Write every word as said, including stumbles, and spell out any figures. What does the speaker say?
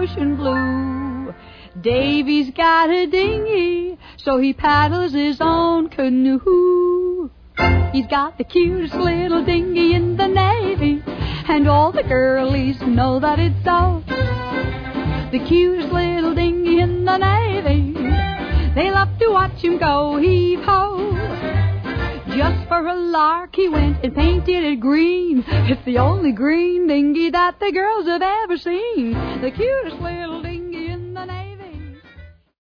ocean blue. Davy's got a dinghy, so he paddles his own canoe. He's got the cutest little dinghy in the Navy, and all the girlies know that it's so. The cutest little dinghy in the Navy, they love to watch him go heave-ho. Just for a lark he went and painted it green. It's the only green dinghy that the girls have ever seen. The cutest little